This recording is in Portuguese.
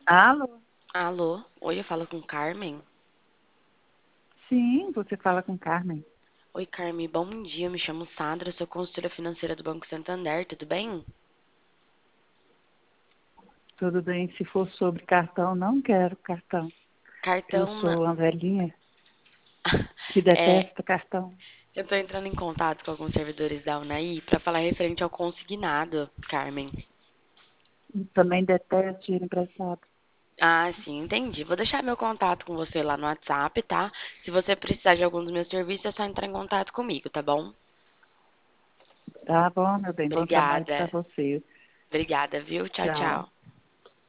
Alô? Alô? Oi, eu falo com Carmen. Sim, você fala com Carmen. Oi, Carmen, bom dia. Me chamo Sandra, sou consultora financeira do Banco Santander, tudo bem? Tudo bem? Se for sobre cartão, não quero cartão. Eu Cartão na... sou uma velhinha que É, detesta cartão. eu tô entrando em contato com alguns servidores da Unaí pra falar referente ao consignado, Carmen. E também detesto dinheiro emprestado. Ah, sim, entendi. Vou deixar meu contato com você lá no WhatsApp, tá? Se você precisar de algum dos meus serviços, é só entrar em contato comigo, tá bom? Tá bom, meu bem? Bom trabalho para Obrigada. você. Obrigada, viu? Tchau, Tchau. tchau.